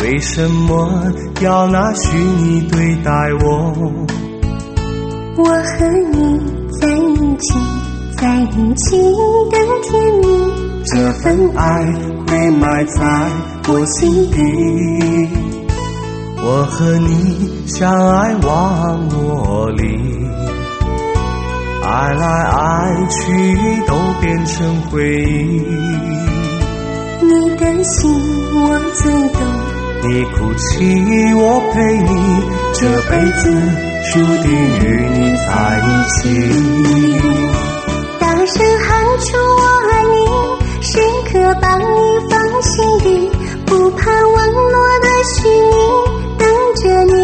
为什么要拿虚拟对待我？ 我和你在一起，在一起更甜蜜， 这份爱会埋在我心底。我和你相爱网络里，爱来爱去都变成回忆。 你的心我最懂， 你哭泣我陪你，这辈子注定与你在一起。 大声喊出我爱你，时刻把你放心底，不怕网络的虚拟，等着你。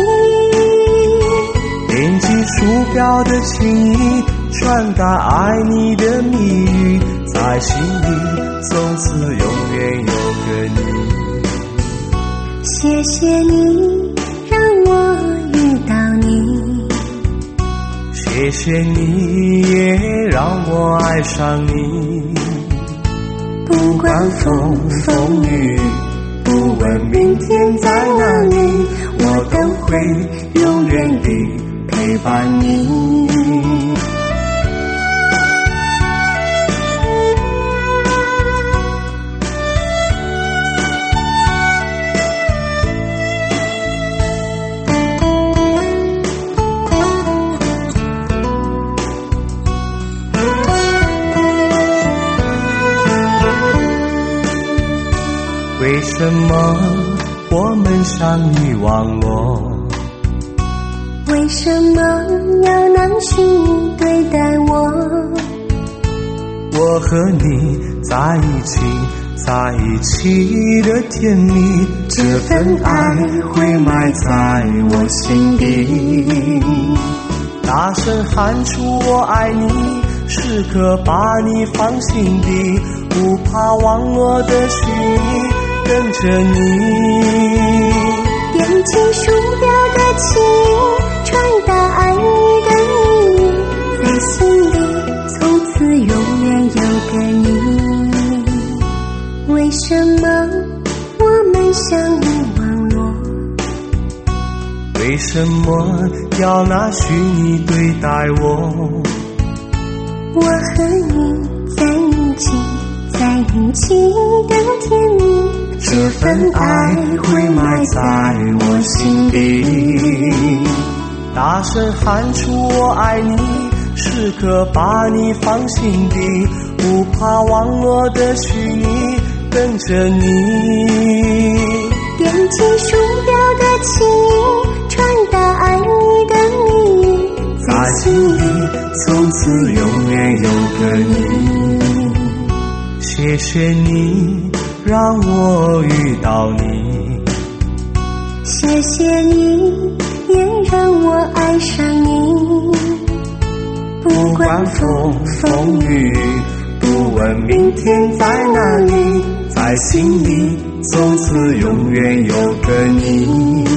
点击鼠标的情谊，传达爱你的蜜语，在心里从此永远有个你。 谢谢你让我遇到你， 谢谢你也让我爱上你。 不管风雨，不问明天在哪里， 我都会永远地陪伴你。为什么我们相遇网络？ 为什么要拿虚拟对待我？ 我和你在一起，在一起的甜蜜，这份爱会埋在我心底。大声喊出我爱你，时刻把你放心底，不怕网络的虚拟，跟着你。 点击鼠标的情谊，传达爱你的秘密，在心里从此永远有个你。为什么我们相遇网络？ 为什么要拿虚拟对待我？ 我和你在一起，在一起更甜蜜， 这份爱会埋在我心底。大声喊出我爱你，时刻把你放心底，不怕网络的虚拟，跟着你。 点击鼠标的情谊，传达爱你的秘密， 在心里从此永远有个你。谢谢你让我遇到你， 谢谢你也让我爱上你。 不管风雨，不问明天在哪里，在心里从此永远有个你。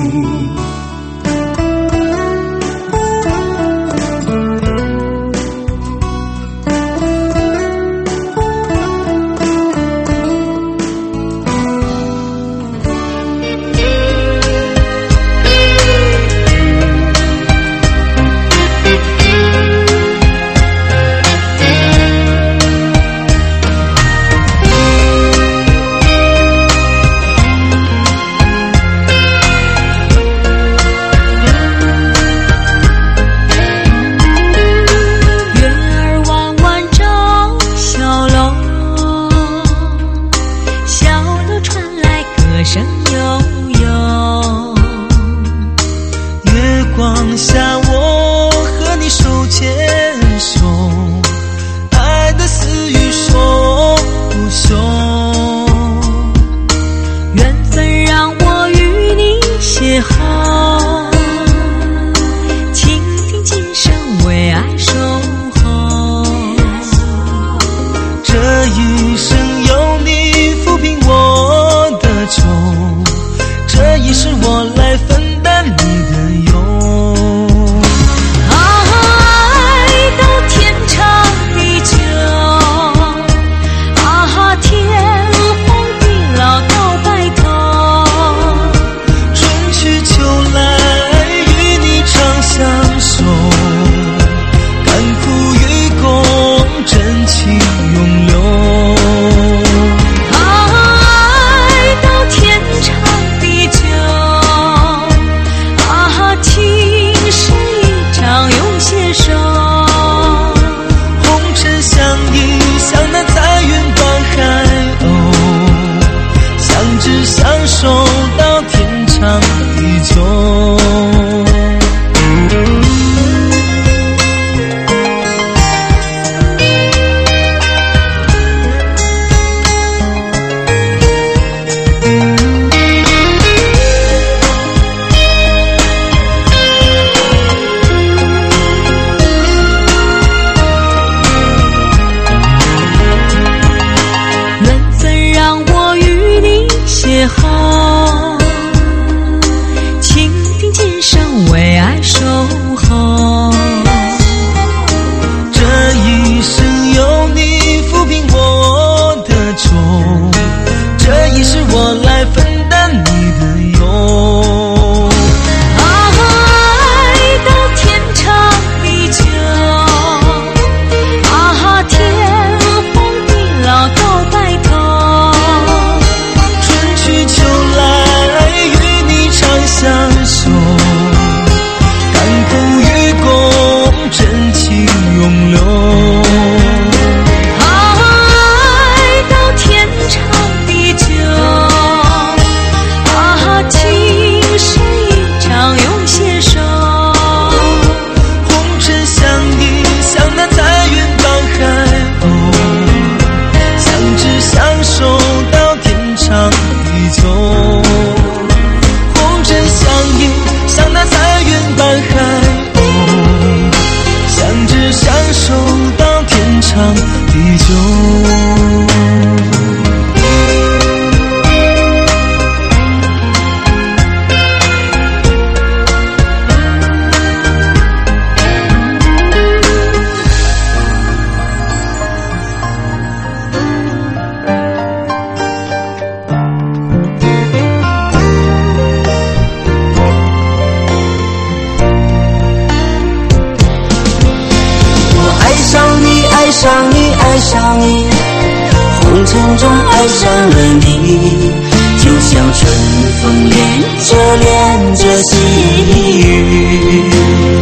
上你，红尘中爱上了你，就像春风恋着细雨。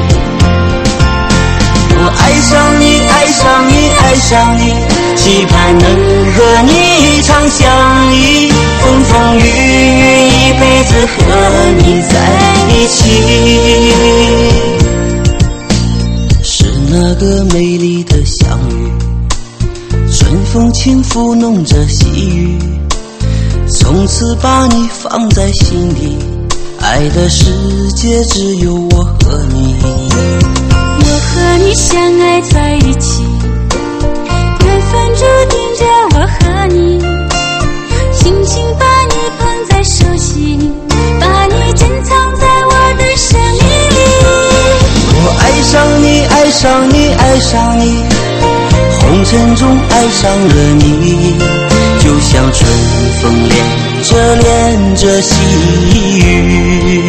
我爱上你，爱上你，爱上你，期盼能和你长相依，风风雨雨一辈子和你在一起。是那个美丽的相遇，春风轻抚弄着细雨，从此把你放在心里，爱的世界只有我和你。 我和你相爱在一起，缘分注定着我和你，轻轻把你捧在手心，把你珍藏在我的生命里。 我爱上你，爱上你，爱上你，红尘中爱上了你，就像春风恋着细雨。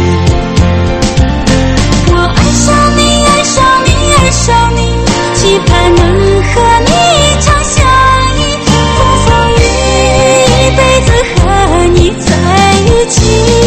我爱上你，爱上你，爱上你，期盼能和你长相依，风风雨雨一辈子和你在一起。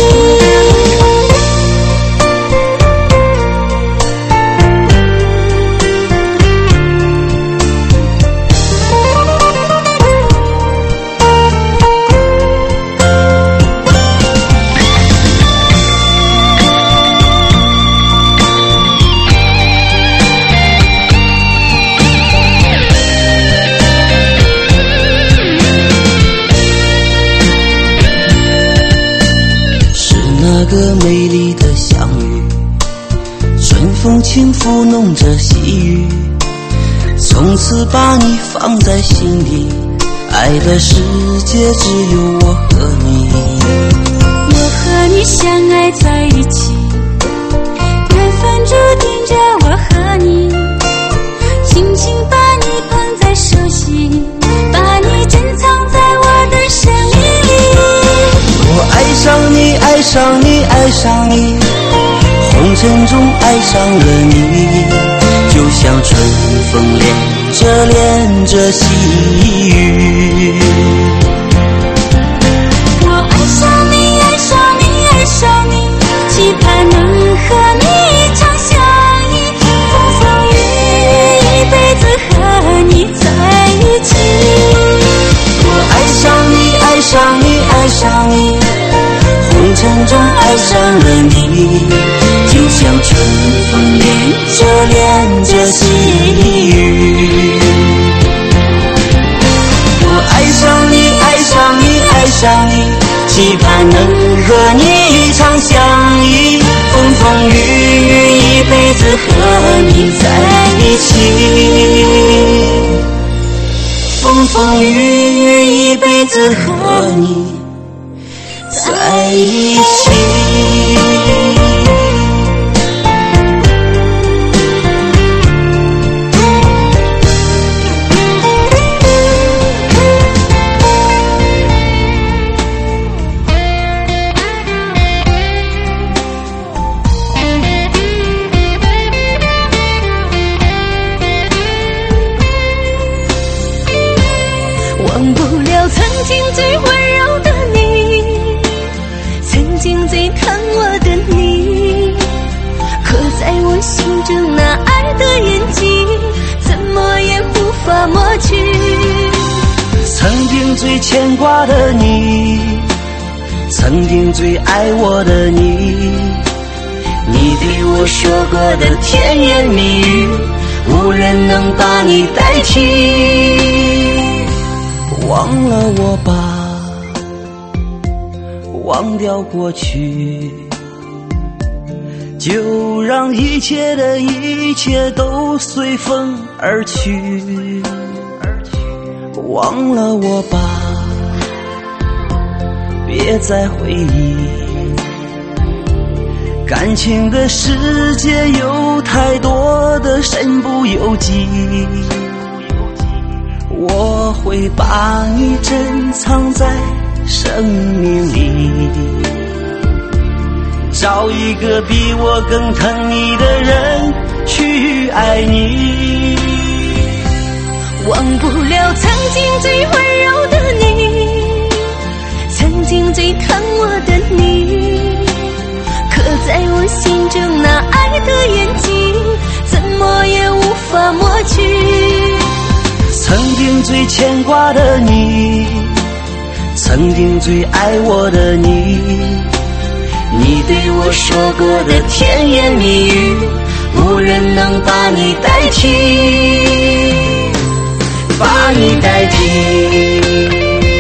那个美丽的相遇，春风轻抚弄着细雨，从此把你放在心里，爱的世界只有我和你。 我和你相爱在一起，缘分注定着我和你，轻轻把你捧在手心，把你珍藏在我的生命里。 我爱上你，爱上你，爱上你，红尘中爱上了你，就像春风恋着细雨。 我爱上你，爱上你，爱上你，期盼能和你长相依，风风雨雨一辈子和你在一起。 我爱上你，爱上你，爱上你，红尘中爱上了你，就像春风恋着细雨。我爱上你，爱上你，爱上你，期盼能和你长相依，风风雨雨一辈子和你在一起，风风雨雨一辈子和你在一起。 忘不了曾经最温柔的你，曾经最疼我的你，刻在我心中那爱的印记，怎么也无法抹去。 曾经最牵挂的你，曾经最爱我的你，你对我说过的甜言蜜语，无人能把你代替。忘了我吧，忘掉过去，就让一切的一切都随风而去。忘了我吧，别再回忆，感情的世界有太多的身不由己，我会把你珍藏在生命里，找一个比我更疼你的人去爱你。 忘不了曾经最温柔的你，曾经最疼我的你，刻在我心中那爱的眼睛，怎么也无法抹去。 曾经最牵挂的你，曾经最爱我的你，你对我说过的甜言蜜语，无人能把你代替，把你代替。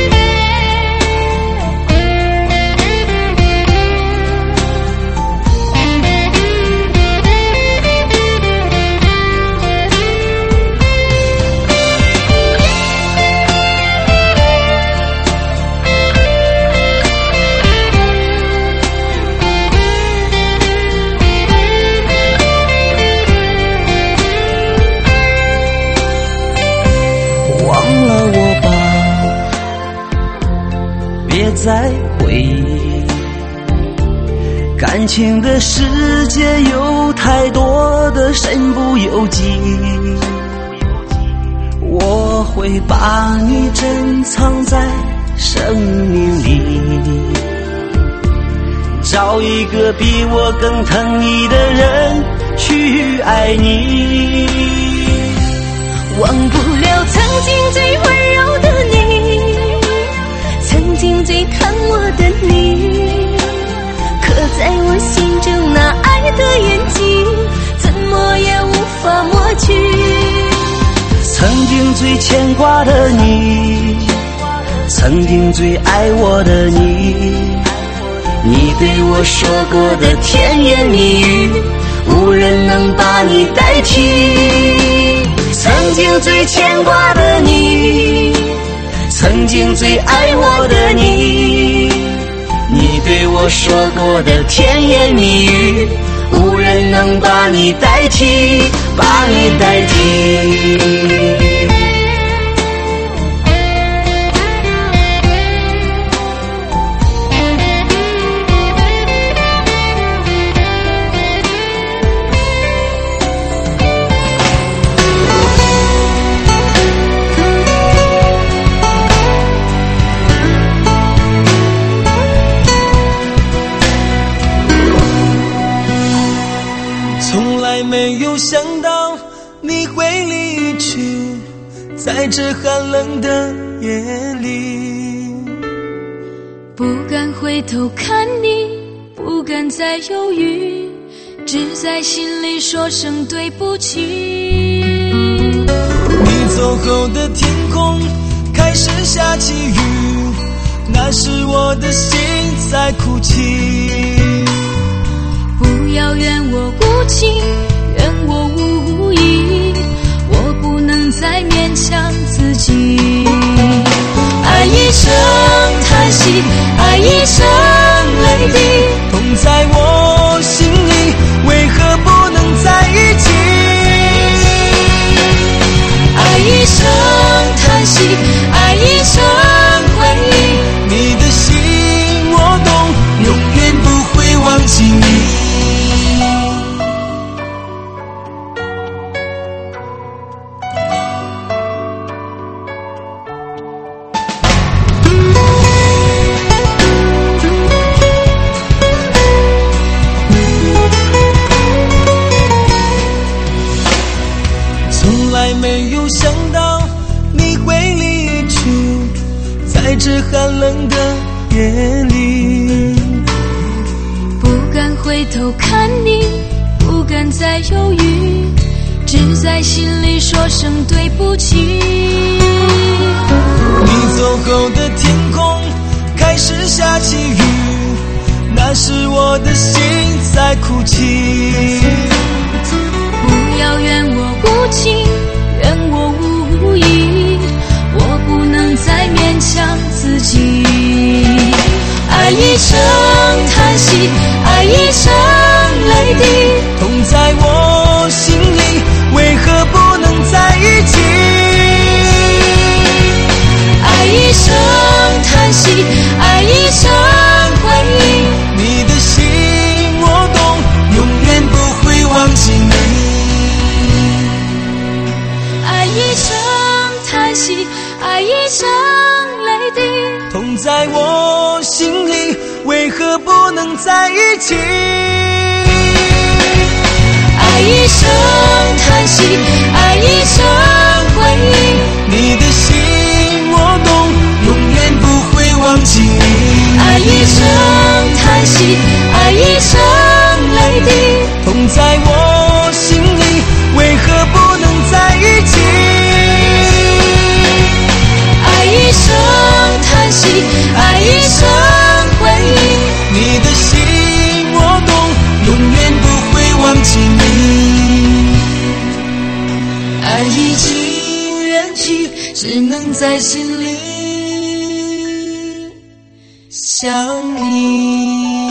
再回忆，感情的世界有太多的身不由己，我会把你珍藏在生命里，找一个比我更疼你的人去爱你。 忘不了曾经最温柔的你，曾经最疼我的你，刻在我心中那爱的眼睛，怎么也无法抹去。 曾经最牵挂的你，曾经最爱我的你，你对我说过的甜言蜜语，无人能把你代替。曾经最牵挂的你，曾经最爱我的你，你对我说过的甜言蜜语，无人能把你代替，把你代替。 没有想到你会离去，在这寒冷的夜里， 不敢回头看你，不敢再犹豫，只在心里说声对不起。 你走后的天空开始下起雨，那是我的心在哭泣。 不要怨我无情，怨我无意，我不能再勉强自己。爱一声叹息，爱一声泪滴， 痛在我心里，为何不能在一起？ 爱一声叹息，爱一声回忆， 你的心我懂，永远不会忘记你。没有想到你会离去，在这寒冷的夜里， 不敢回头看你，不敢再犹豫，只在心里说声对不起。 你走后的天空开始下起雨，那是我的心在哭泣。 不要怨我无情，怨我无意，我不能再勉强自己。爱一声叹息，爱一声泪滴， 痛在我心里，为何不能在一起？ 爱一声叹息，爱一声回忆， 你的心我懂，永远不会忘记你。 爱一声不能在一起。 爱一声叹息，爱一声回忆， 你的心我懂，永远不会忘记你。 爱一声叹息，爱一声泪滴， 痛在我心里，为何不能在一起？ 爱一声叹息，爱一声回忆， 你的心我懂，永远不会忘记你。 爱已经远去，只能在心里想你。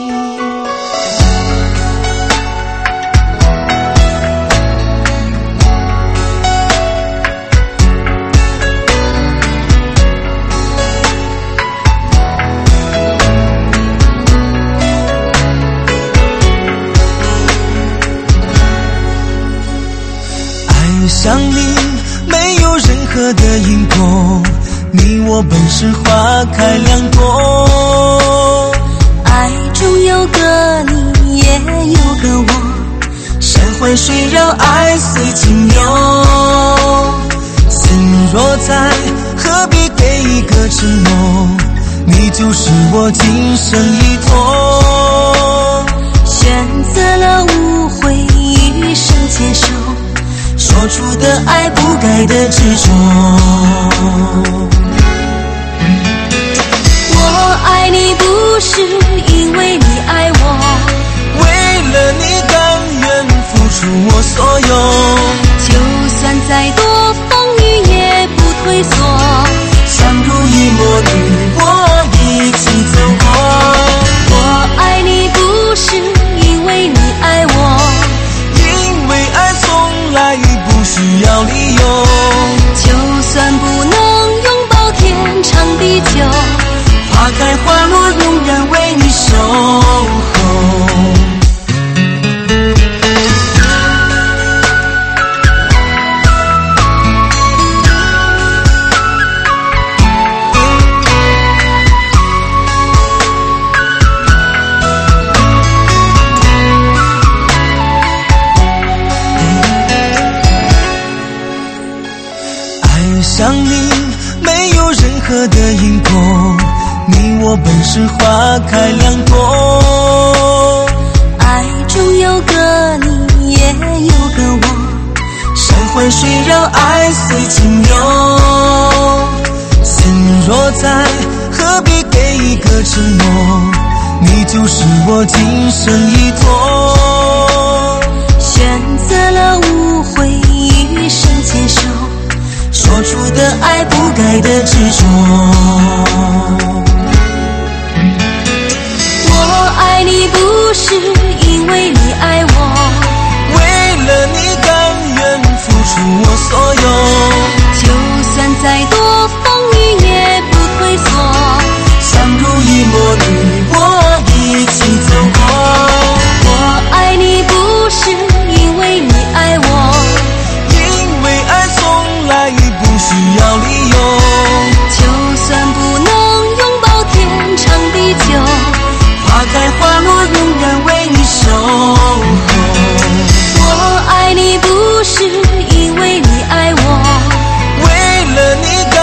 爱上你没有任何的因果，你我本是花开两朵。 爱中有个你，也有个我， 山环水绕，爱似清流。心若在，何必给一个承诺？你就是我今生依托。 选择了无悔，余生接受， 说出的爱不该的执着。 我爱你不是因为你爱我， 为了你甘愿付出我所有， 就算再多风雨也不退缩， 相濡以沫与我一起走过。 我爱你不是因为你爱我， 因为爱从来不需要理由， 就算不能拥抱天长地久， 花开花落永远为你守候。爱上你没有任何的因果，你我本是花开两朵。 爱中有个你，也有个我， 山环水绕，爱似清流。心若在，何必给一个承诺？你就是我今生依托。 选择了无悔，余生接受， 说出的爱不该的执着。 我爱你不是因为你爱我， 为了你甘愿付出我所有， 就算再多风雨也不退缩， 相濡以沫与我一起走过。 我爱你不是因为你爱我， 因为爱从来不需要理由， 就算不能拥抱天长地久， 花开花落永远为你守候。 我爱你不是因为你爱我， 为了你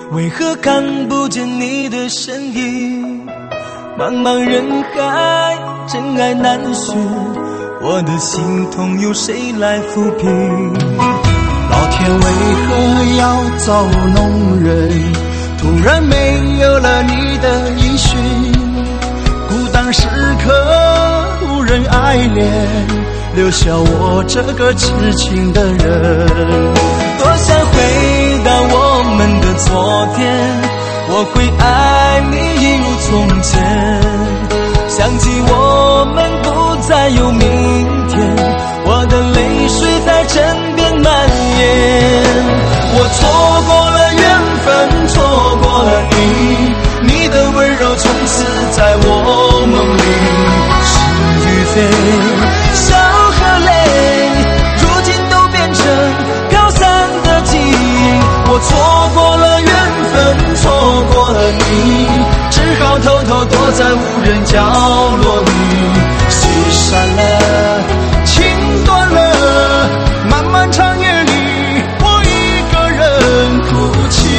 为何看不见你的身影？茫茫人海，真爱难寻，我的心痛由谁来抚平？ 老天为何要造弄人？突然没有了你的音讯，孤单时刻无人爱怜，留下我这个痴情的人。 多想回到我们的昨天，我会爱你一如从前。想起我们不再有明天，我的泪水在枕边蔓延。我错过了缘分，错过了你，你的温柔从此在我梦里是与非，笑和泪如今都变成飘散的记忆。我错过了缘分，错过了你，只好偷偷躲在无人角落里。戏散了，情断了，漫漫长夜里我一个人哭泣。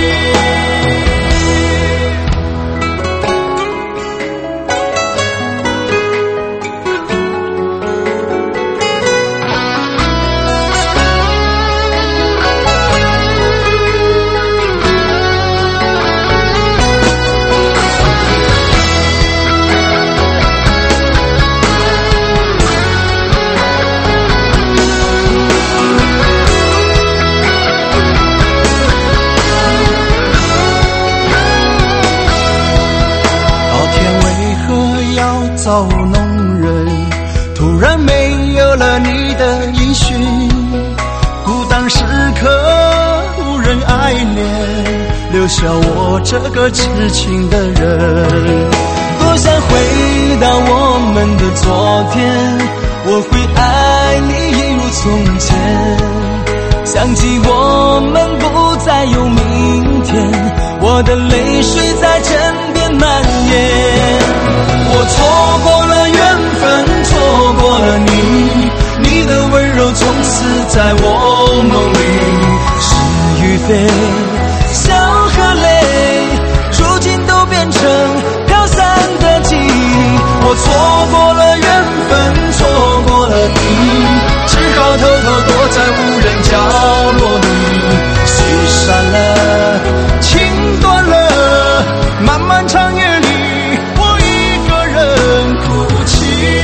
造弄人，突然没有了你的音讯，孤单时刻无人爱怜，留下我这个痴情的人。 多想回到我们的昨天，我会爱你一如从前。想起我们不再有明天，我的泪水在枕边蔓延。我错过了缘分，错过了你，你的温柔从此在我梦里是与非，笑和泪如今都变成飘散的记忆。我错过了缘分，错过了你，只好偷偷躲在无人角落里。戏散了，情断了，漫漫长夜里我一个人哭泣。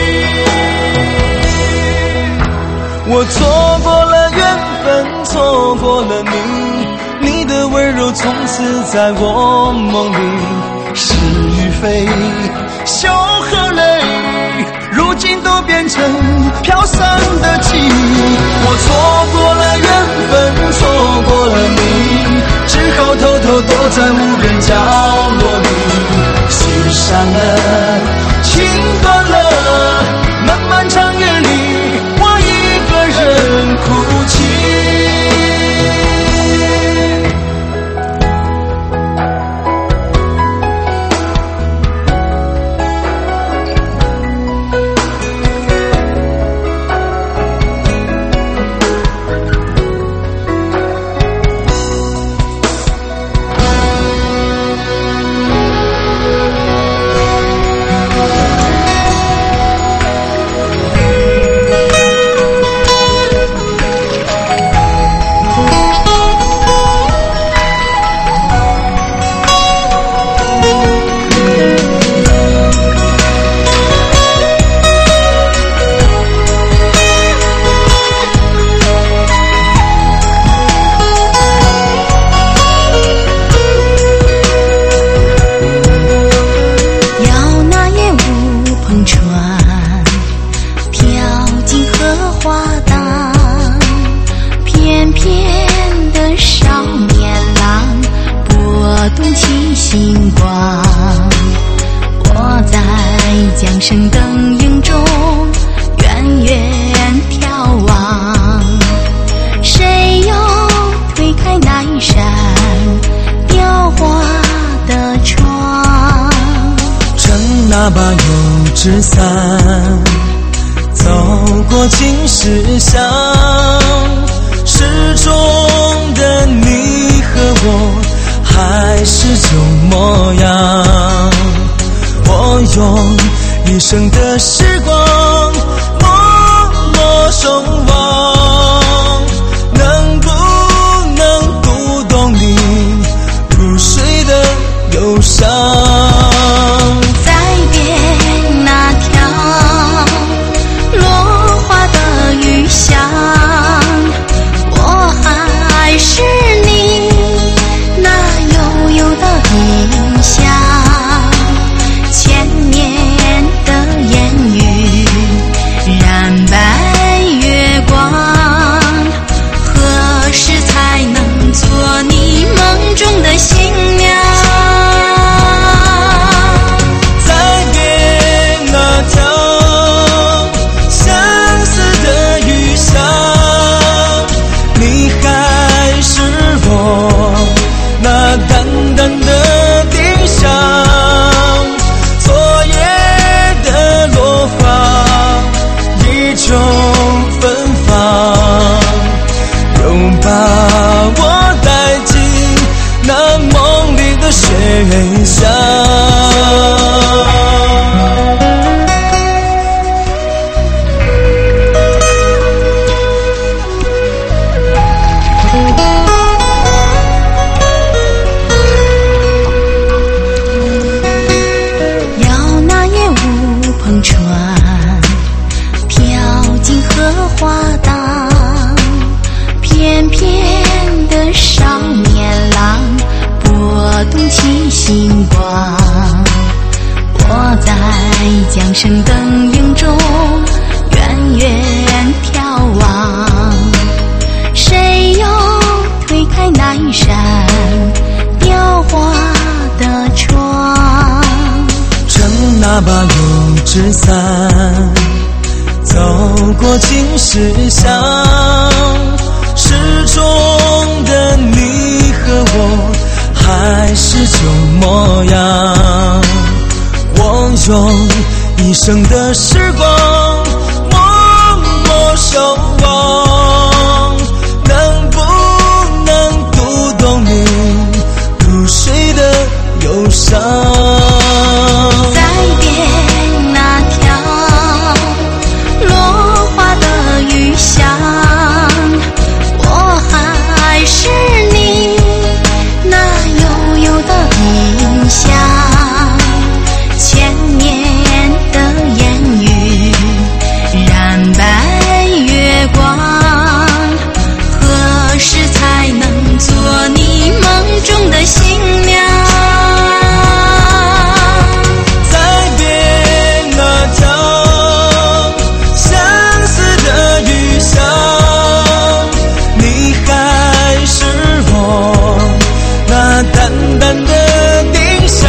我错过了缘分，错过了你，你的温柔从此在我梦里是与非，笑和泪如今都变成飘散的记忆。我错过了缘分，错过了你，只好偷偷躲在无人角落里。戏散了，情断了，漫漫长夜里我一个人哭泣。 江声灯影中远远眺望，谁又推开那一扇雕花的窗？ 撑那把油纸伞，走过青石巷，始终的你和我还一生的时光默默守望，能不能读懂你入睡的忧伤？ 再别那条落花的雨巷，我还是你那悠悠的印象。千年的烟雨染白月光，何时才能做你梦中的新娘？ 再别那条相思的雨巷，你还是我那淡淡的丁香。昨夜的落花依旧芬芳，又把我带进那梦里的水乡。 要那夜雾篷船飘进荷花荡，翩翩的少年郎拨动起星光。我在江声灯影中远远眺望，谁又推开那一扇雕花的窗？ 撑那把油纸伞，走过青石巷，始终的你和我还是旧模样。我用一生的时光默默守望，能不能读懂你入睡的忧伤？ 再别那条落花的雨巷，我还是你那悠悠的印象。千年的烟雨染白月光，何时才能做你梦中的新娘？ 再别那条相思的雨巷，你还是我那淡淡的丁香。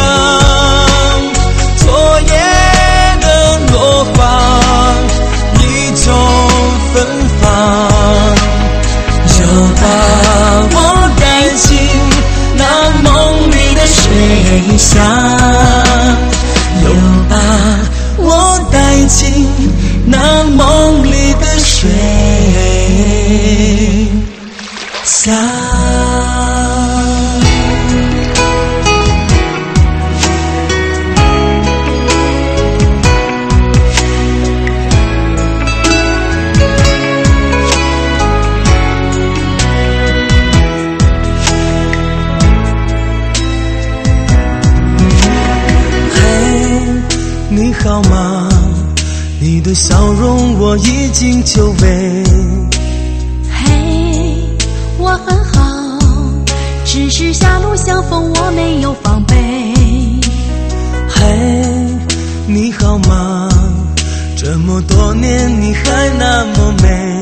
昨夜的落花依旧芬芳，又把我带进那梦里的水乡，又把我带进那梦里的水乡。你好吗？你的笑容我已经久违。 嘿，我很好，只是狭路相逢我没有防备。 嘿，你好吗？这么多年你还那么美。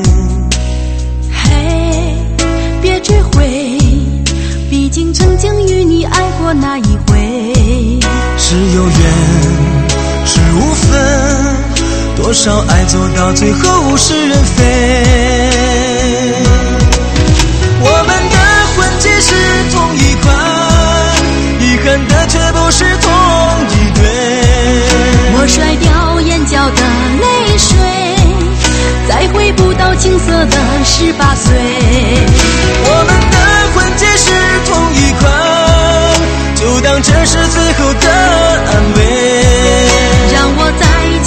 嘿，别追悔，毕竟曾经与你爱过那一回。 是有缘是无分，多少爱走到最后物是人非。我们的婚戒是同一款，遗憾的却不是同一对。 我甩掉眼角的泪水，再回不到青涩的18岁。 我们的婚戒是同一款，就当这是最后的安慰。 让我再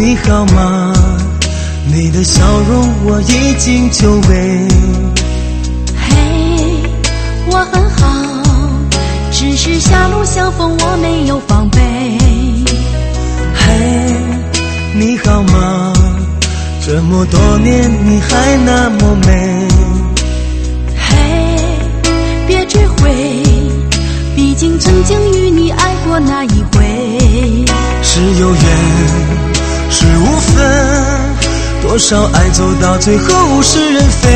你好吗？你的笑容我已经久违。 嘿，我很好，只是狭路相逢我没有防备。 嘿，你好吗？这么多年你还那么美。 嘿，别追悔，毕竟曾经与你爱过那一回。 是有缘是无分，多少爱走到最后是人非。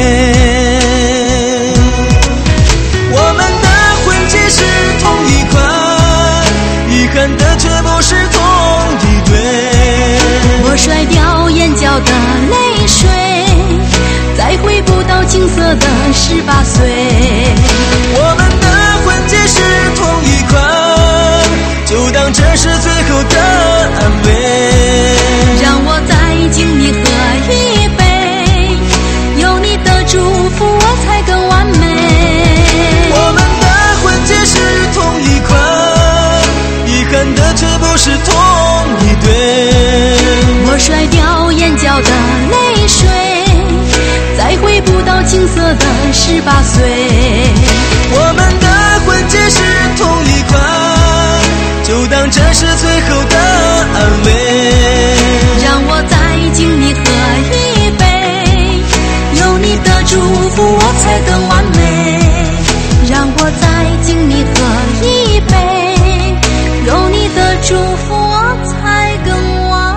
我们的婚戒是同一款，遗憾的却不是同一对。 我甩掉眼角的泪水，再回不到青涩的18岁。 我们的婚戒是同一款，就当这是最后的安慰。 让我再敬你喝一杯，有你的祝福我才更完美。 我们的婚戒是同一款，遗憾的却不是同一对。 我甩掉眼角的泪水，再回不到青涩的18岁。 我们的婚戒是同一款，就当这是最后的安慰。 让我再敬你喝一杯，有你的祝福我才更完美。让我再敬你喝一杯，有你的祝福我才更完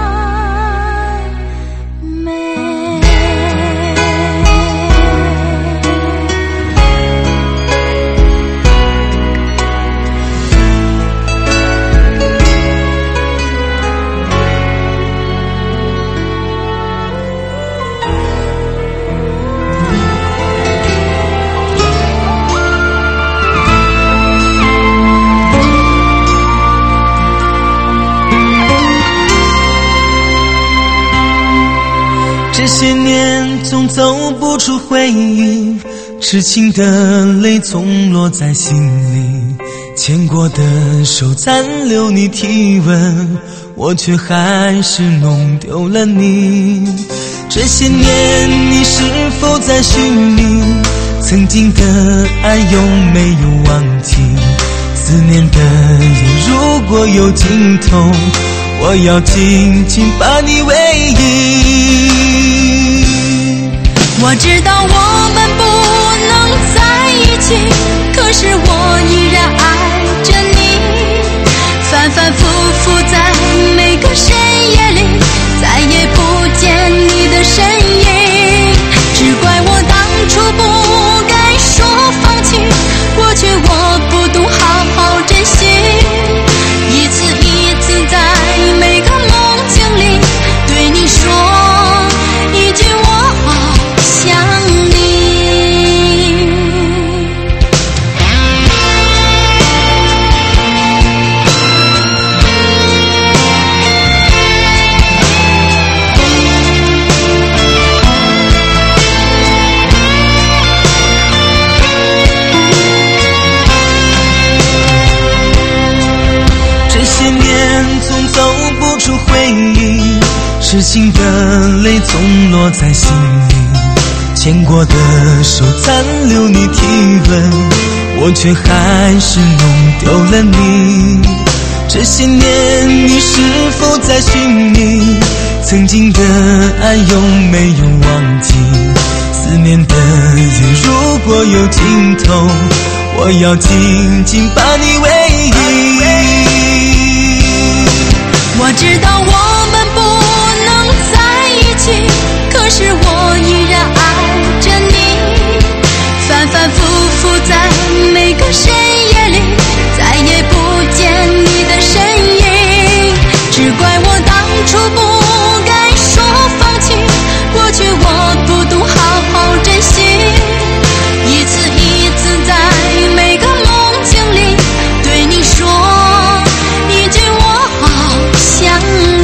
美。 这些年总走不出回忆，痴情的泪总落在心里，牵过的手残留你体温，我却还是弄丢了你。这些年你是否在寻觅曾经的爱，有没有忘记思念的夜如果有尽头，我要紧紧把你偎依。 我知道我们不能在一起，可是我依然爱着你，反反复复在每个深夜里，再也不见你的身影。只怪我当初不该说放弃，过去我不懂好好珍惜，一次一次在每个梦境里对你说一句我好想你。 这些年总走不出回忆，痴情的泪总落在心里，牵过的手残留你体温，我却还是弄丢了你。这些年你是否在寻觅曾经的爱，有没有忘记思念的夜如果有尽头，我要紧紧把你偎依。 我知道我们不能在一起，可是我依然爱着你，反反复复在每个深夜里，再也不见你的身影。只怪我当初不该说放弃，过去我不懂好好珍惜，一次一次在每个梦境里对你说一句我好想你。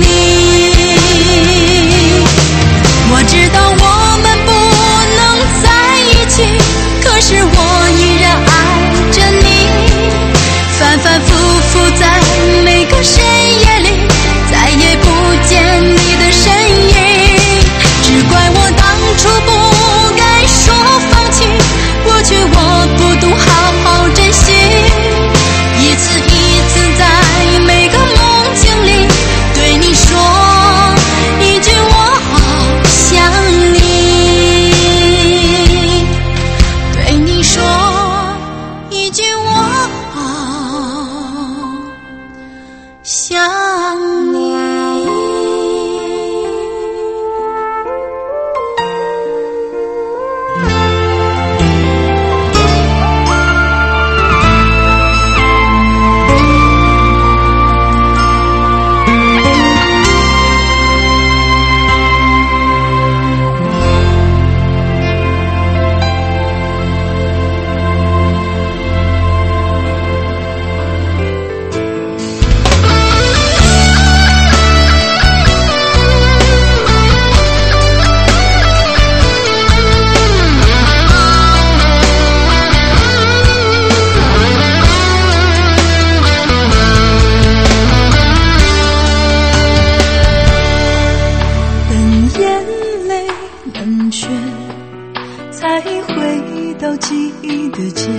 的街，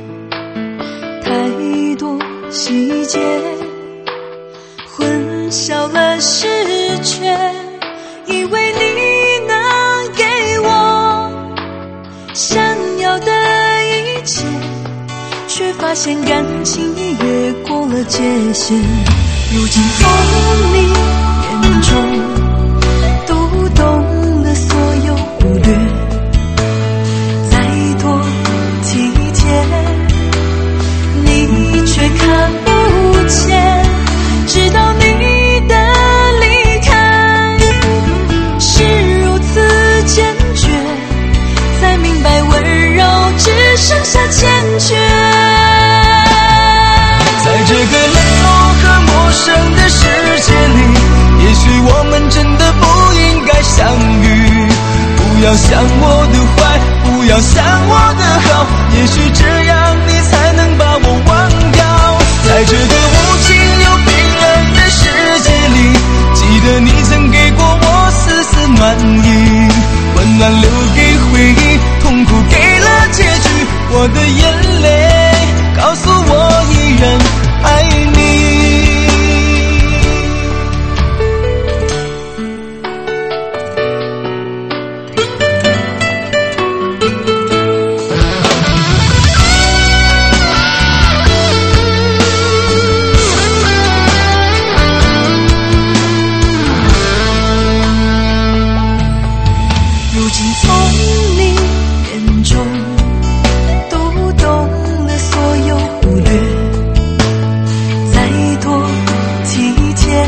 太多细节混淆了视觉，以为你能给我想要的一切，却发现感情已越过了界限。如今从你眼中读懂了所有忽略，再多体贴你却看不见，直到你的离开是如此坚决，才明白温柔只剩下坚决。 在这个冷漠和陌生的世界里，也许我们真的不应该相遇。不要想我的坏，不要想我的好，也许这样你才能把我忘掉。在这个无情又冰冷的世界里，记得你曾给过我丝丝暖意，温暖留给回忆，痛苦给了结局。我的眼泪告诉我依然爱你。 如今从你眼中读懂了所有忽略，再多体贴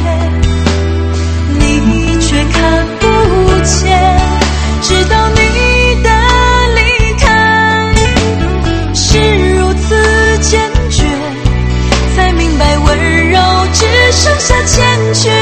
你却看不见，直到你的离开是如此坚决，才明白温柔只剩下坚决。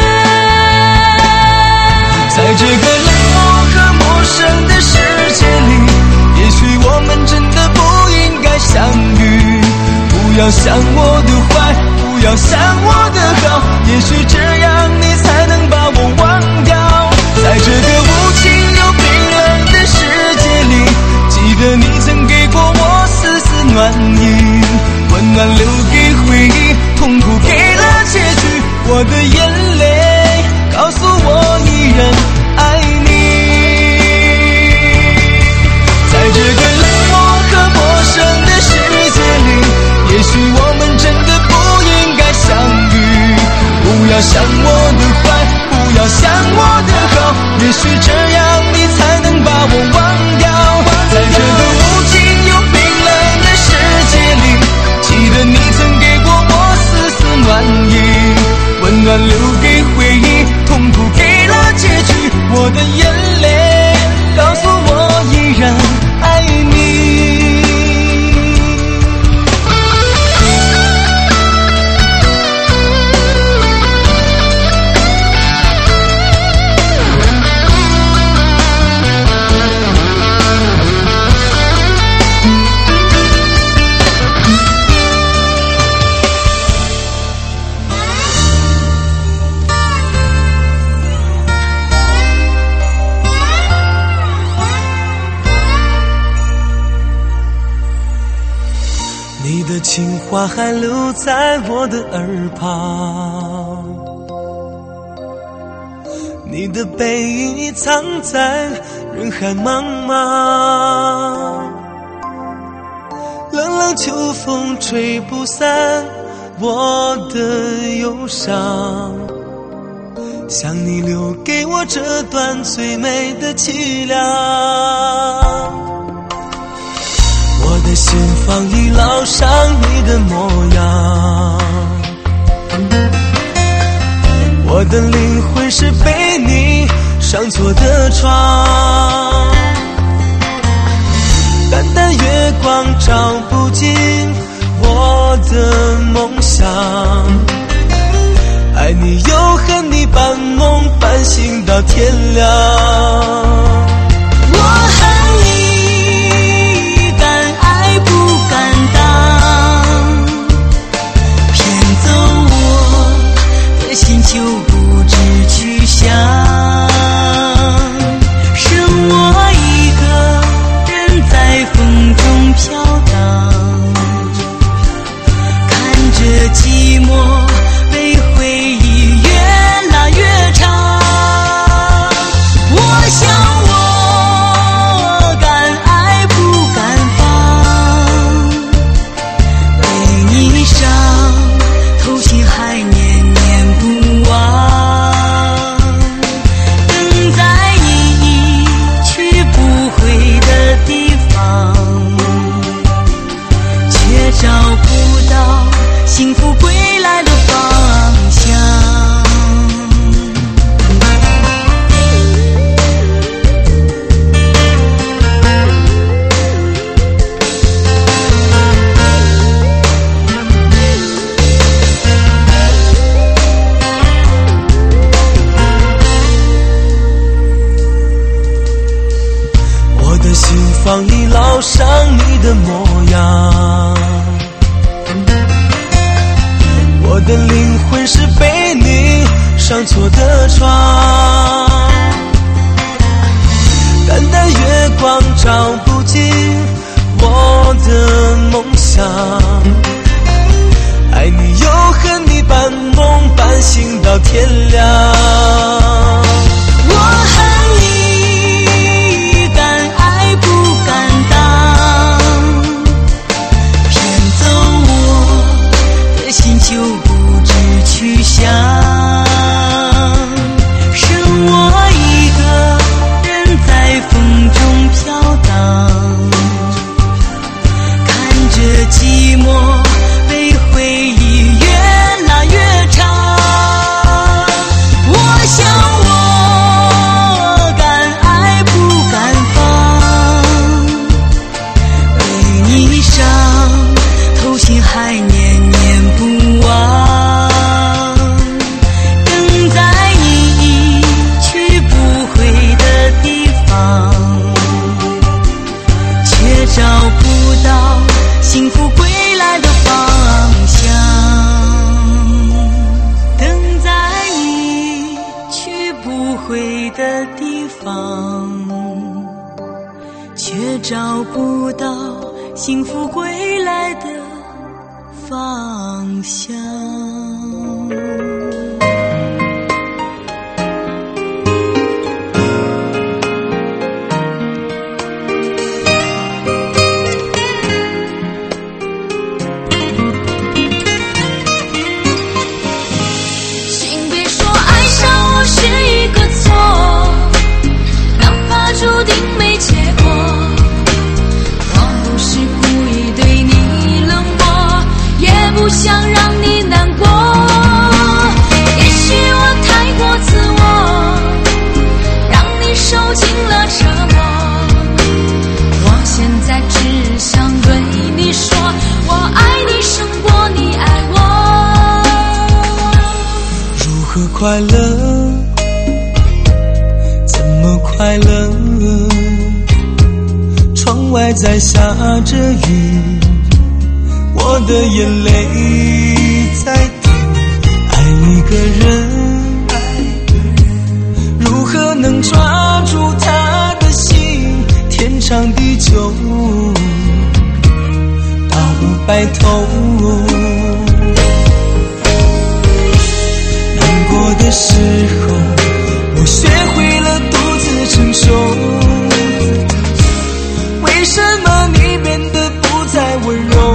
在这个冷漠和陌生的世界里，也许我们真的不应该相遇。不要想我的坏，不要想我的好，也许这样你才能把我忘掉。在这个无情又冰冷的世界里，记得你曾给过我丝丝暖意，温暖留给回忆，痛苦给了结局。我的眼泪告诉我依然爱你。在这个冷漠和陌生的世界里，也许我们真的不应该相遇。不要想我的坏，不要想我的好，也许这样你才能把我忘掉。在这个无情又冰冷的世界里，记得你曾给过我丝丝暖意，温暖留给回忆，痛苦给了结局。我的眼泪告诉我依然爱你。你的情话还留在我的耳旁，你的背影已藏在人海茫茫，冷冷秋风吹不散我的忧伤，想你留给我这段最美的凄凉。我的心房已烙上你的模样，我的灵魂是被你上错的床，淡淡月光照不进我的梦想，爱你又恨你，半梦半醒到天亮。 我恨你敢爱不敢当，骗走我的心就不知去向，剩我一个人在风中飘荡。 好上你的模样。我的灵魂是被你上错的床，淡淡月光照不进我的梦想，爱你又恨你，半梦半醒到天亮。 我恨你敢爱不敢当，骗走我的心就不知去向，剩我一个人在风中飘荡，看着寂寞被回忆越拉越长。我想我敢爱不敢放，为你伤透心还念念不忘，等在你去不回的地方，却找不到幸福归来的方向，等在你去不回的地方，却找不到幸福归来的方向。注定没结果，我不是故意对你冷漠，也不想让你难过。也许我太过自我，让你受尽了折磨。我现在只想对你说，我爱你胜过你爱我。 如何快乐？怎么快乐？窗外在下着雨，我的眼泪在滴。爱一个人，如何能抓住他的心？天长地久，到白头。难过的时候，我学会了独自承受。为什么你变得不再温柔？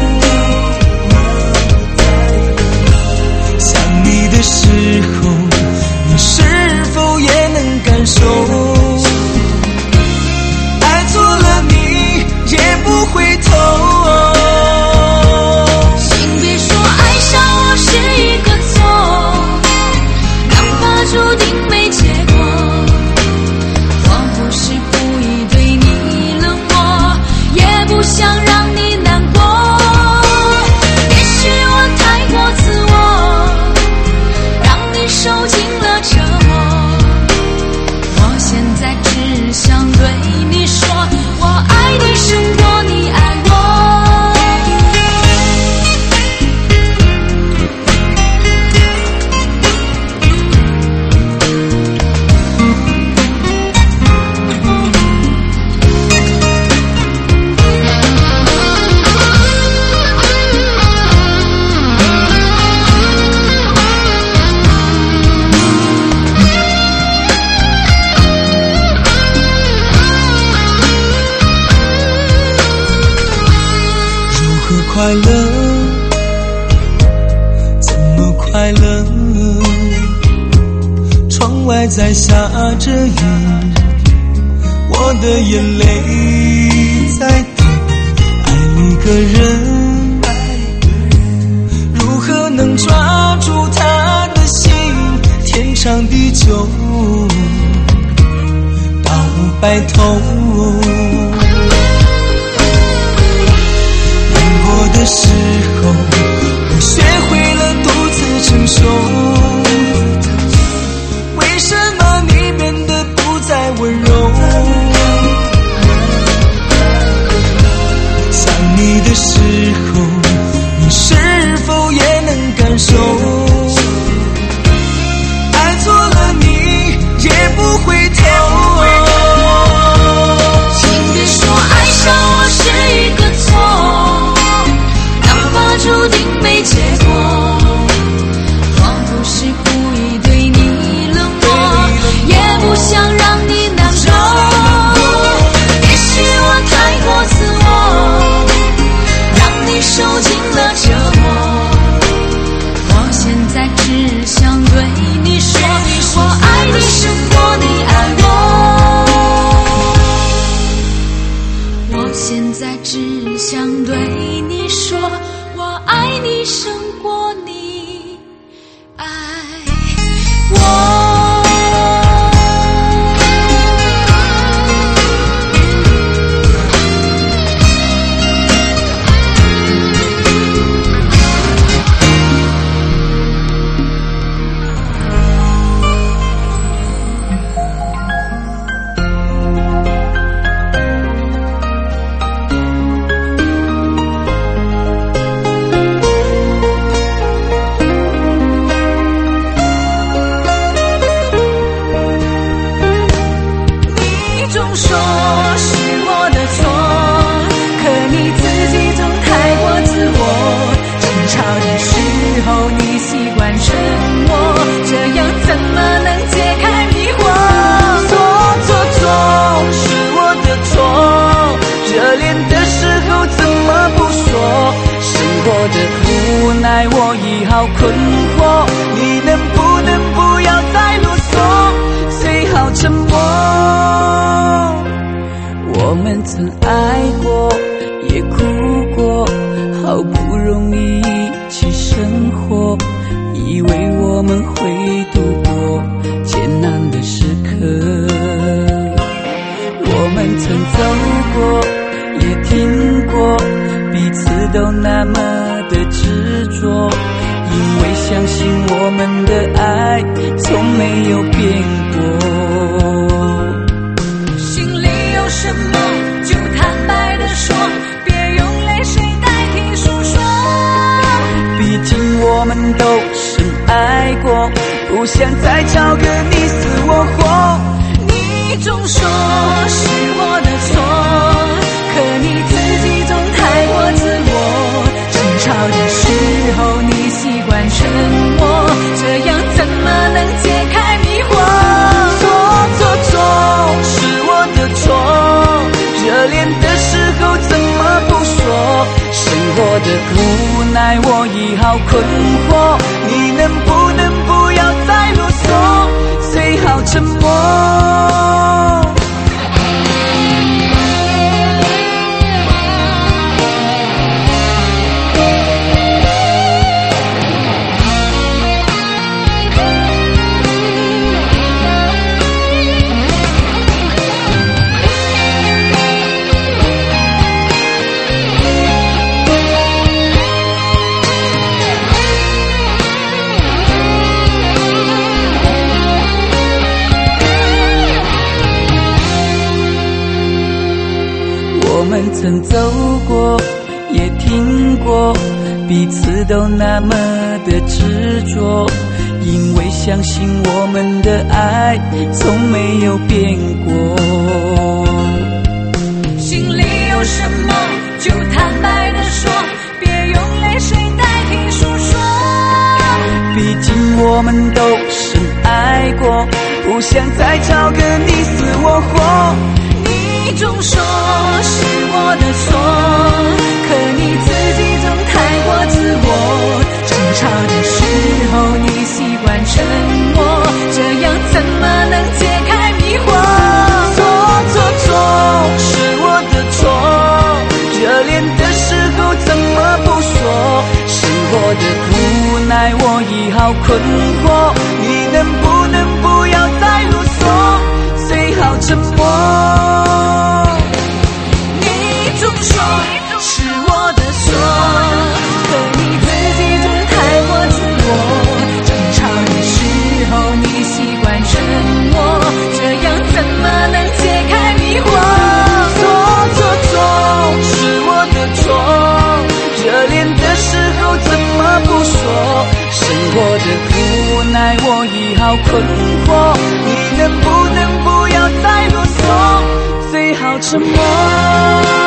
想你的时候，你是否也能感受？爱错了你也不回头。 请别说爱上我是一个错，哪怕注定没结果。我不是故意对你冷漠，也不想让你难过。也许我太过自我，让你受尽了折磨。我现在只想对你说，我爱你胜过你爱我。 快乐？怎么快乐？窗外在下着雨，我的眼泪在滴。爱一个人，如何能抓住他的心？天长地久，到白头。的时候，我学会了独自承受。为什么你变得不再温柔？ 说是我的错，可你自己总太过自我。争吵的时候你习惯沉默，这样怎么能解开迷惑？ 错，是我的错，热恋的时候怎么不说？生活的无奈我已好困惑，你能不能不要再啰嗦，最好沉默。 我们曾爱过也哭过，好不容易一起生活，以为我们会度过艰难的时刻。我们曾走过也听过，彼此都那么的执着，因为相信我们的爱从没有变过。 心里有什么就坦白地说，别用泪水代替诉说。 毕竟我们都深爱过，不想再吵个你死我活。 你总说是我的错，可你自己总太过自我。争吵的时候你习惯沉默，这样怎么能解开迷惑？ 错，是我的错，热恋的时候怎么不说？ 生活的无奈我已好困惑， 你能不能不要再啰嗦，最好沉默。 我们曾走过也听过，彼此都那么的执着，因为相信我们的爱从没有变过。 心里有什么就坦白地说，别用泪水代替诉说。 毕竟我们都深爱过，不想再吵个你死我活。 你总说是我的错，可你自己总太过自我。争吵的时候你习惯沉默，这样怎么能解开迷惑？ 错，是我的错，热恋的时候怎么不说？ 生活的无奈我已好困惑， 你能不能不要再啰嗦，最好沉默。 你总说是我的错，可你自己总太过自我。争吵的时候你习惯沉默，这样怎么能解开迷惑？ 错，是我的错，热恋的时候怎么不说？ 生活的无奈我已好困惑， 你能不能不要再啰嗦，最好沉默。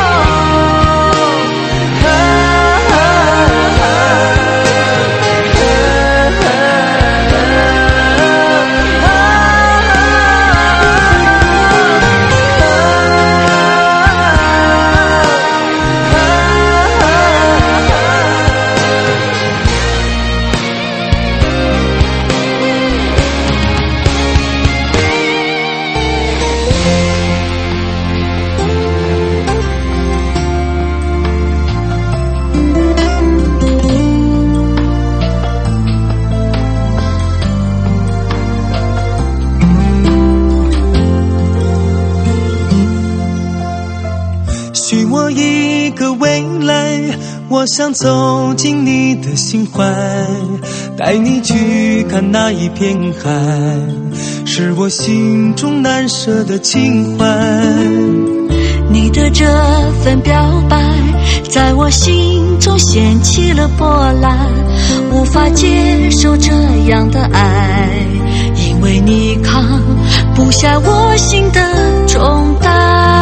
我想走进你的心怀，带你去看那一片海，是我心中难舍的情怀。 你的这份表白在我心中掀起了波澜，无法接受这样的爱，因为你扛不下我心的重担。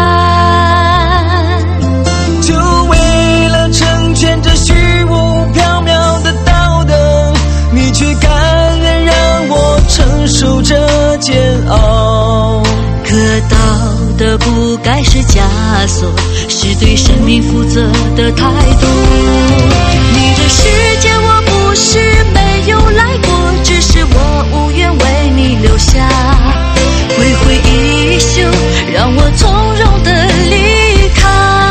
就为了成全这虚无缥缈的道德，你却甘愿让我承受这煎熬。 可道德不该是枷锁，是对生命负责的态度。你的世界我不是没有来过，只是我无缘为你留下。挥挥衣袖，让我从容地离开。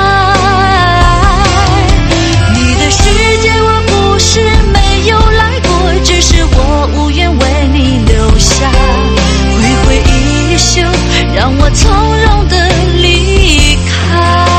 你的世界我不是没有来过，只是我无缘为你留下。挥挥衣袖，让我从容地离开。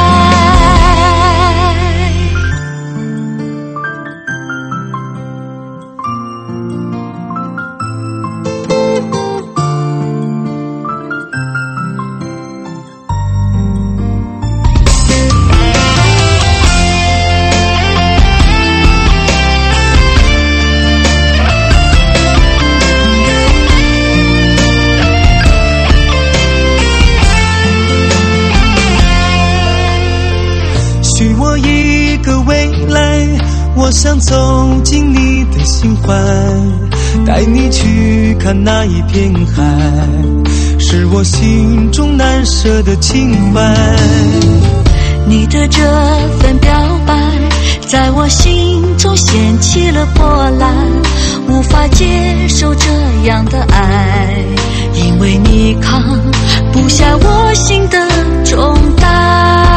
我想走进你的心怀，带你去看那一片海，是我心中难舍的情怀。 你的这份表白，在我心中掀起了波澜，无法接受这样的爱，因为你扛不下我心的重担。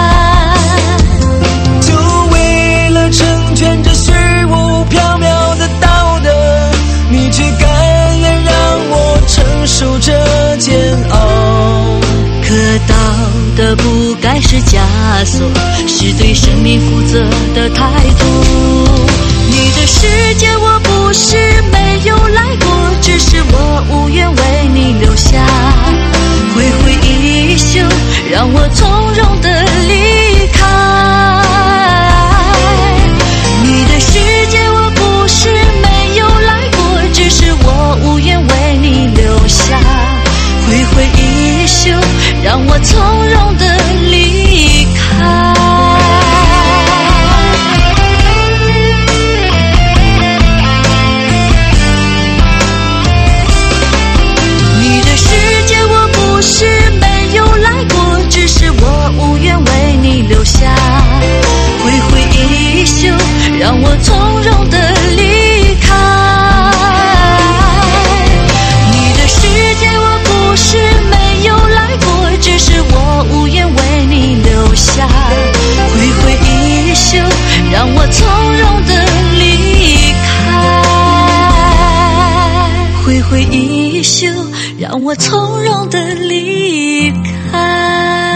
成全这虚无缥缈的道德，你却甘愿让我承受这煎熬。 可道德不该是枷锁，是对生命负责的态度。你的世界我不是没有来过，只是我无缘为你留下。挥挥衣袖，让我从容地离开。你的世界我不是没有来过，只是我无缘为你留下。挥挥衣袖，让我从容地离开。你的世界我不是没有来过，只是我无缘为你留下。挥挥衣袖，让我从容地离开。你的世界我不是没有来过，只是我无缘为你留下。挥挥衣袖，让我从容地离开。挥挥衣袖，让我从容地离开。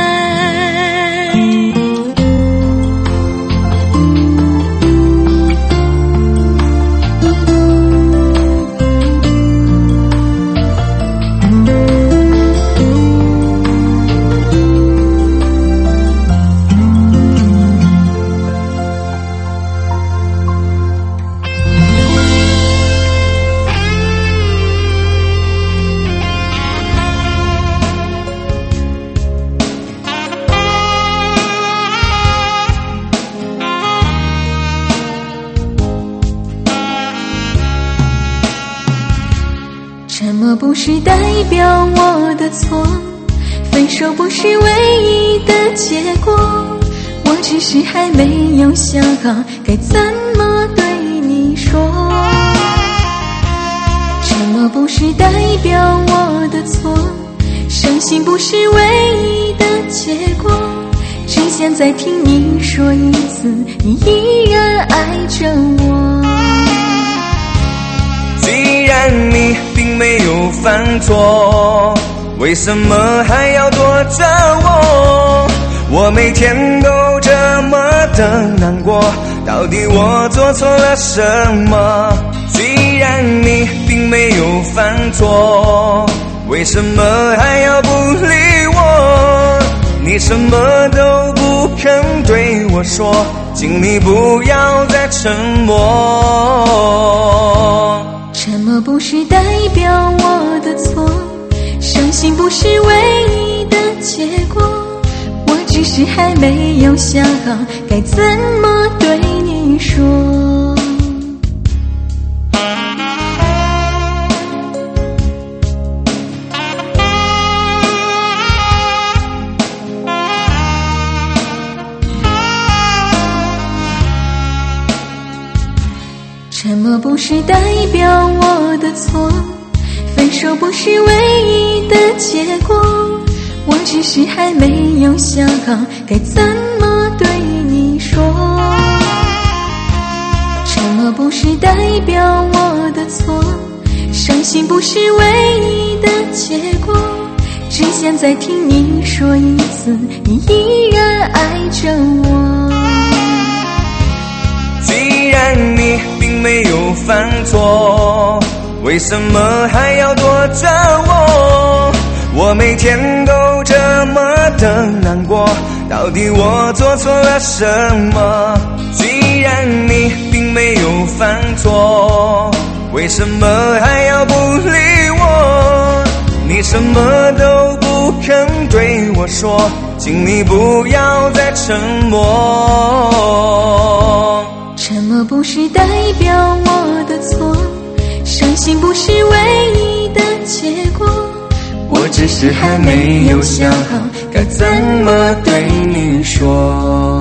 沉默不是代表我的错，分手不是唯一的结果，我只是还没有想好该怎么对你说。沉默不是代表我的错，伤心不是唯一的结果，只想再听你说一次，你依然爱着我。 既然你并没有犯错，为什么还要躲着我？我每天都这么的难过，到底我做错了什么？既然你并没有犯错，为什么还要不理我？你什么都不肯对我说，请你不要再沉默。 沉默不是代表我的错，伤心不是唯一的结果，我只是还没有想好该怎么对你说。沉默不是代表我的错，分手不是唯一的结果，我只是还没有想好该怎么对你说。沉默不是代表我的错，伤心不是唯一的结果，只想再听你说一次，你依然爱着我。 既然你并没有犯错，为什么还要躲着我？我每天都这么的难过，到底我做错了什么？既然你并没有犯错，为什么还要不理我？你什么都不肯对我说，请你不要再沉默。 沉默不是代表我的错，伤心不是唯一的结果， 我只是还没有想好该怎么对你说。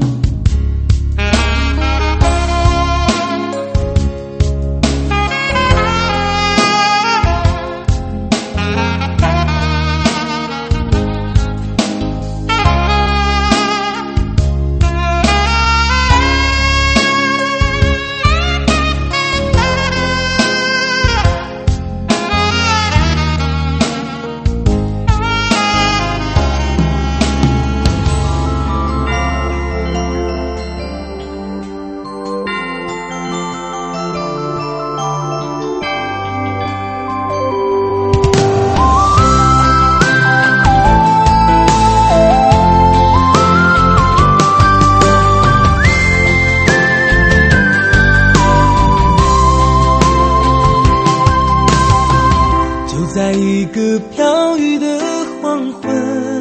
在一个飘雨的黄昏，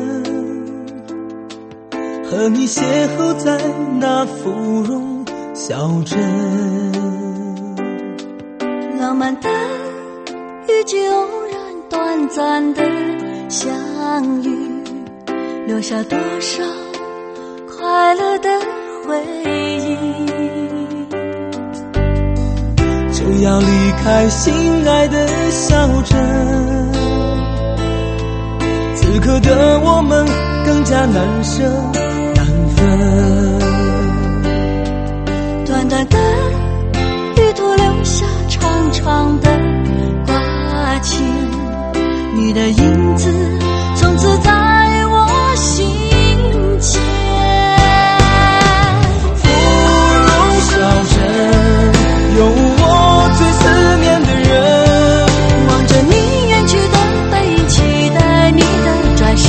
和你邂逅在那芙蓉小镇， 浪漫的遇见，偶然短暂的相遇，留下多少快乐的回忆。 就要离开心爱的小镇，此刻的我们更加难舍难分。 短短的旅途留下长长的挂牵，你的影子从此在我心间。 芙蓉小镇有我最思念的人， 望着你远去的背，期待你的转身。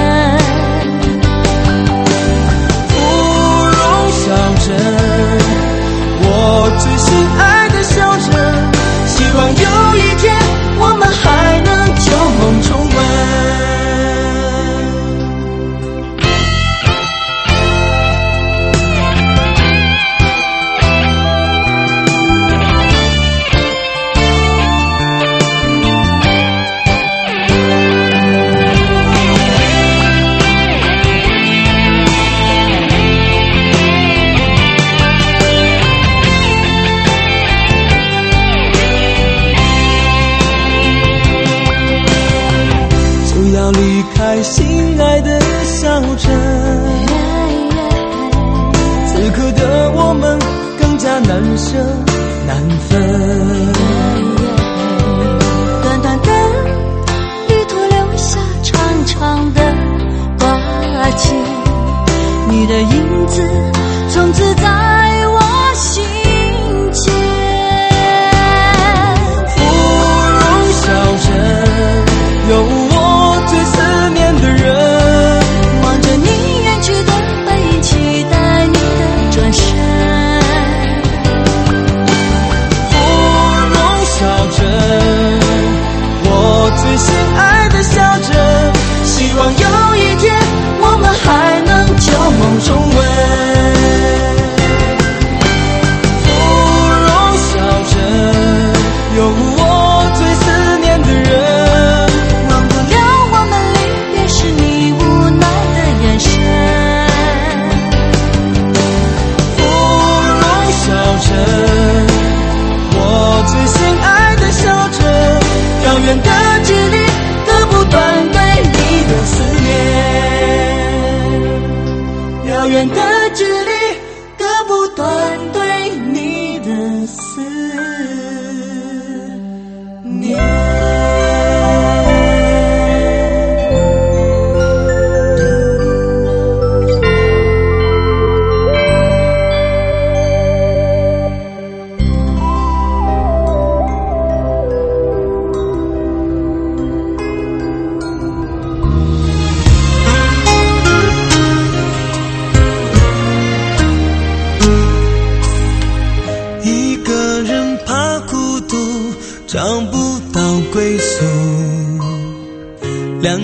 芙蓉小镇，我最心爱的小镇，希望有一天我们还能旧梦重温。要离开心爱的小镇，此刻的我们更加难舍难分。 短短的旅途留下长长的挂牵，你的影子从此在我心间。 芙蓉小镇有我最思念的人， 望着你远去的背，期待你的转身。 芙蓉小镇，我最心爱的小镇，希望有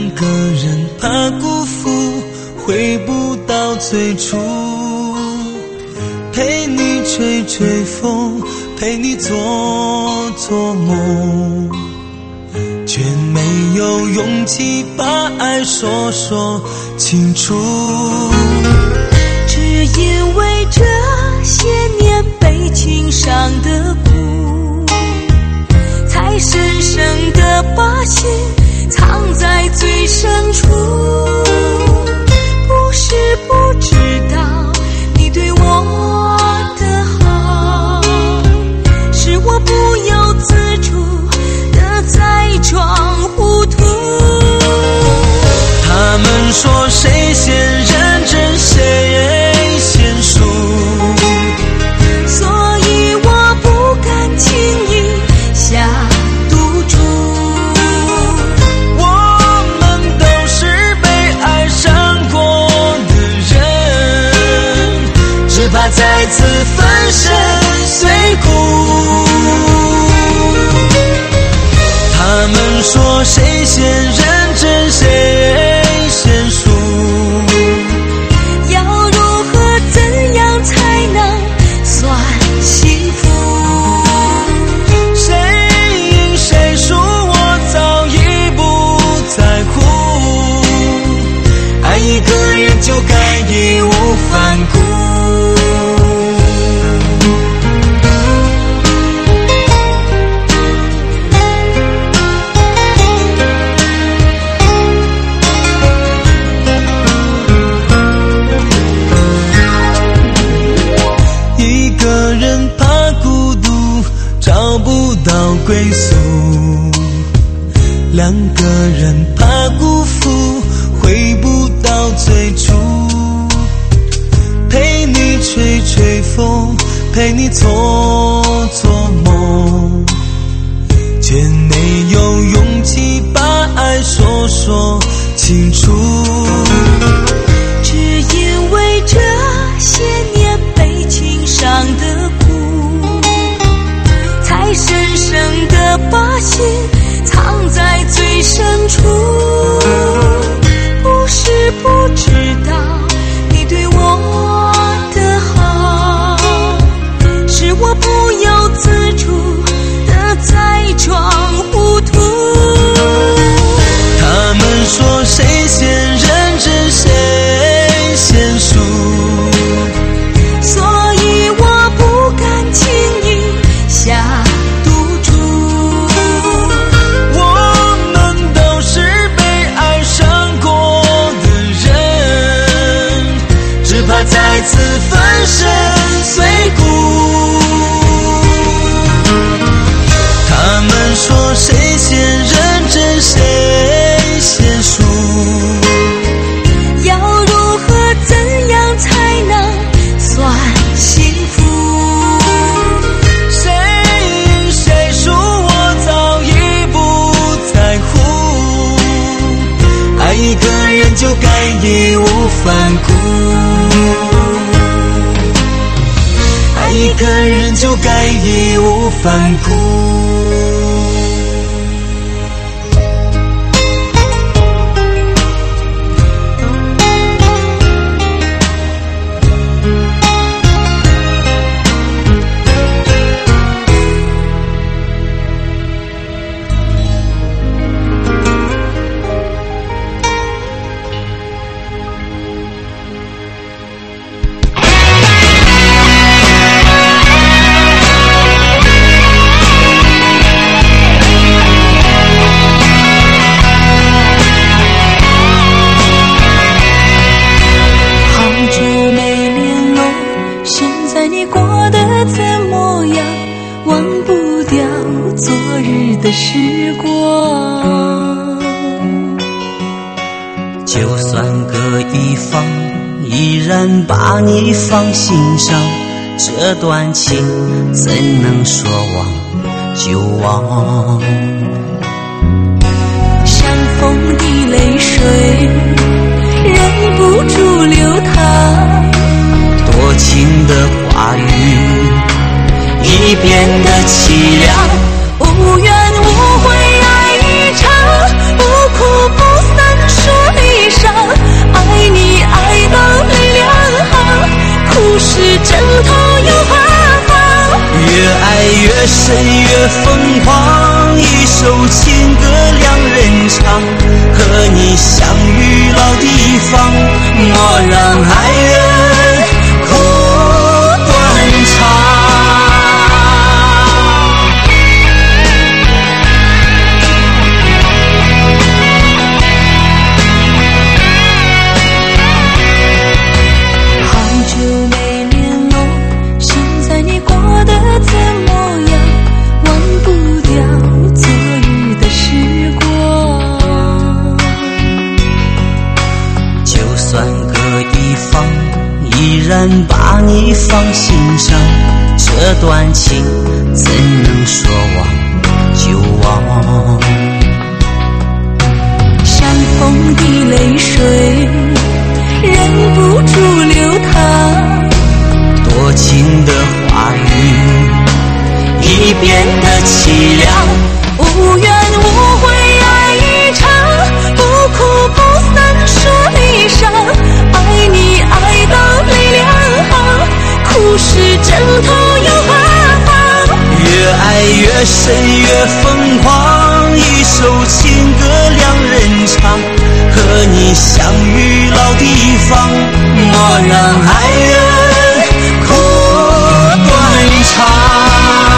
个人怕辜负，回不到最初。陪你吹吹风，陪你做做梦，却没有勇气把爱说说清楚。 只因为这些年被情伤的苦，才深深地把心藏在最深处。不是不知道你对我的好，是我不由自主的在装糊涂。 他们说谁先认真谁先输， 所以我不敢轻易下赌注。 我们都是被爱伤过的人，只怕再次粉身碎骨。他们说谁先认真谁先输， 要如何怎样才能算幸福？ 谁赢谁输我早已不在乎，爱一个人就该义无反顾。一个人怕孤独，找不到归宿；两个人怕辜负，回不到最初。陪你吹吹风，陪你做做梦，却没有勇气把爱说说清楚。 只因为这些年被情伤的苦，才深深地把心藏在最深处。不是不知道你对我的好，是我不由自主的在装糊涂。 他们说谁先认真谁先输， 所以我不敢轻易下赌注。 我们都是被爱伤过的人，只怕再次粉身碎骨。他们说谁先认真谁先输， 要如何怎样才能算幸福？ 谁赢谁输我早已不在乎，爱一个人就该义无反顾，爱一个人就该义无反顾。 时光， 就算隔一方，依然把你放心上。这段情怎能说忘就忘？ 相逢的泪水忍不住流淌， 多情的话语已变得凄凉。 无怨无悔爱一场，不哭不散越深越疯狂，一首情歌两人唱，和你相遇老地方，莫让爱人苦断肠。依然把你放心上，这段情怎能说忘就忘？ 相逢的泪水忍不住流淌， 多情的话语已变得凄凉， 无怨无悔爱一场，不哭不散说离殇，爱你爱到泪两行，苦是枕头又何妨？ 越爱越深越疯狂，一首情歌两人唱，和你相遇老地方，莫让爱人苦断肠。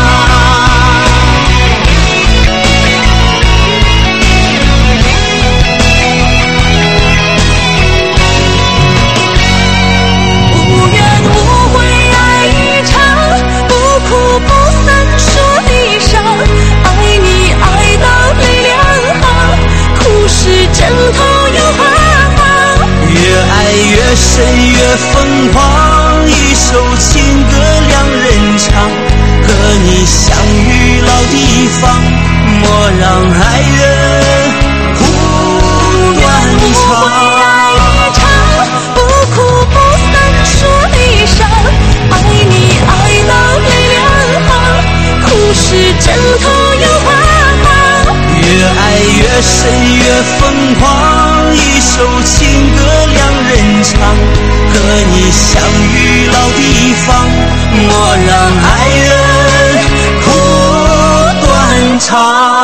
越深越疯狂，一首情歌两人唱，和你相遇老地方，莫让爱人苦断肠。 不哭不散说离殇，爱你爱到泪两行，苦是枕头又何妨？ 越爱越深越疯狂，一首情歌两人唱，和你相遇老地方，莫让爱人苦断肠。